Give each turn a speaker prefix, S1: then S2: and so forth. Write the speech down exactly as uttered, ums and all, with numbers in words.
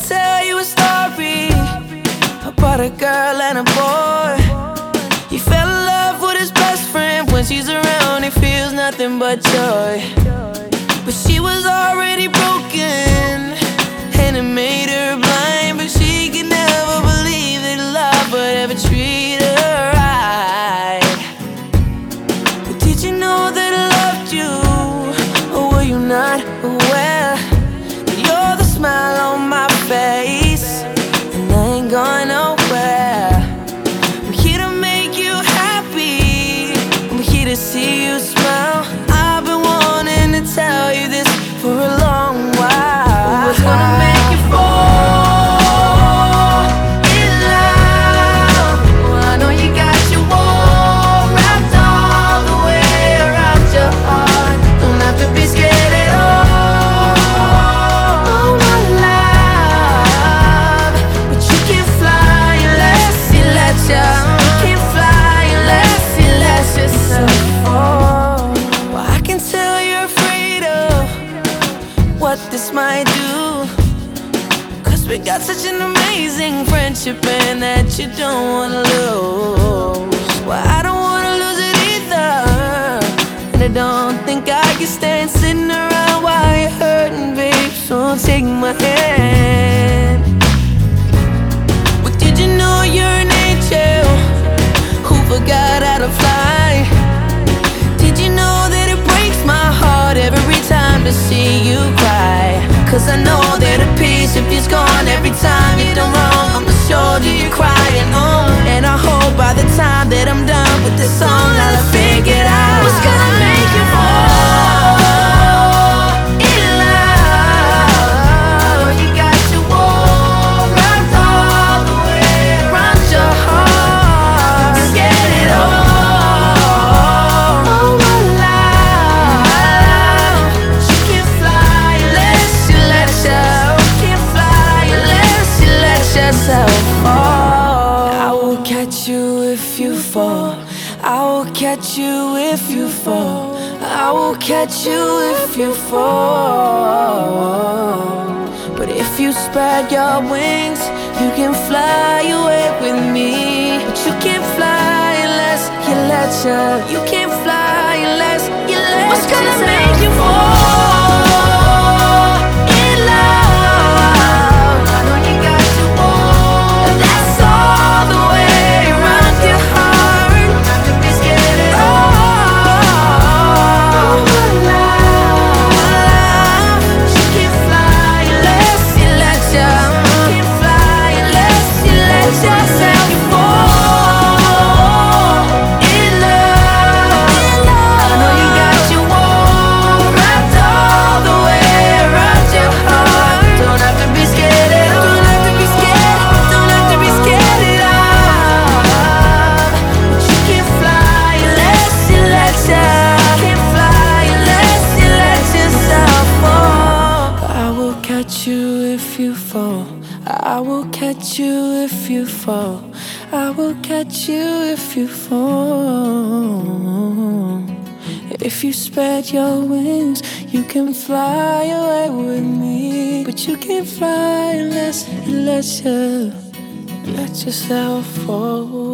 S1: tell you a story about a girl and a boy. He fell in love with his best friend. When she's around, he feels nothing but joy. But she was already broken, and it made her blind. But she could never believe that love would ever treat her right. But did you know that I loved you? Or were you not aware that you're the smile on my face, and I ain't going nowhere? I'm here to make you happy, I'm here to see you smile. I've been wanting to tell you this for a long while. What's gonna make you fall in love? Well, I know you got your wall wrapped all the way around your heart. Don't have to be scared at all. Oh, my love, but you can't fly unless you let ya. You can't fly unless you let yourself fall. Well, I can tell you're afraid of what this might do, 'cause we got such an amazing friendship and that you don't wanna lose. Well, I don't wanna lose it either, and I don't think I can stand sitting around while you're hurting, babe. So take my hand. But did you know you're an angel who forgot how to fly? Did you know that it breaks my heart every time to see you cry? 'Cause I know that a piece of you's gone every time you're done wrong. On the shoulder you're crying on, and I hope by the time that I'm done with this song I'll have figured out what's gonna make you fall in love. You got your wall wrapped all the way around your heart. Just get it all. Oh, my love, you can't fly unless you let yourself. You can't fly unless you let yourself fall. I will catch you if you fall. I will catch you if you fall. I will catch you if you fall. But if you spread your wings, you can fly away with me. But you can't fly unless you let ya. You can't fly unless you let yourself. What's gonna make you fall in love? I know you got your wall, and that's all the way around your heart. Don't have to be scared at all. My love, you can't fly unless you let ya. You can't fly unless you let yourself fall in love. I know you got your wall wrapped all the way around your heart. Don't have to be scared at all. Don't have to be scared. Don't have to be scared at all. But you can't fly unless you let ya. You can't fly unless you let yourself fall. I will catch you if you fall. I will catch you if you fall. I will catch you if you fall. If you spread your wings, you can fly away with me. But you can't fly unless you let, you let yourself fall.